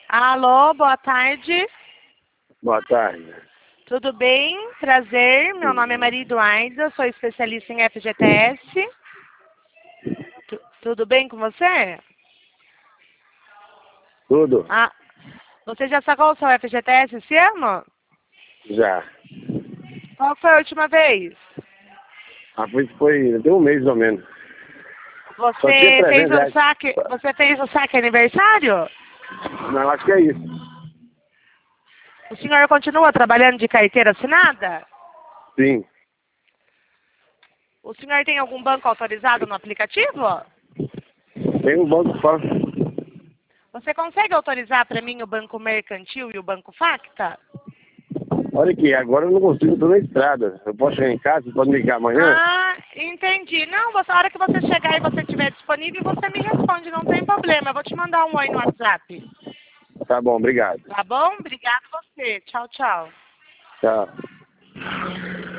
Alô, boa tarde. Boa tarde. Tudo bem? Prazer. Meu nome é Maria Eduarda, sou especialista em FGTS. Tudo bem com você? Tudo? Ah, você já sacou o seu FGTS esse ano? Já. Qual foi a última vez? Foi tem um mês ou menos. Só tinha Você fez 300 o reais. saque? Você fez o saque aniversário? Não, acho que é isso. O senhor continua trabalhando de carteira assinada? Sim. O senhor tem algum banco autorizado no aplicativo? Tem um banco só. Você consegue autorizar para mim o Banco Mercantil e o Banco Facta? Olha aqui, agora eu não consigo, eu tô na estrada. Eu posso chegar em casa, você pode me ligar amanhã? Ah, entendi. Não, a hora que você chegar e você estiver disponível, você me responde, não tem problema. Eu vou te mandar um oi no WhatsApp. Tá bom, obrigado. Tá bom? Obrigado você. Tchau, tchau. Tchau.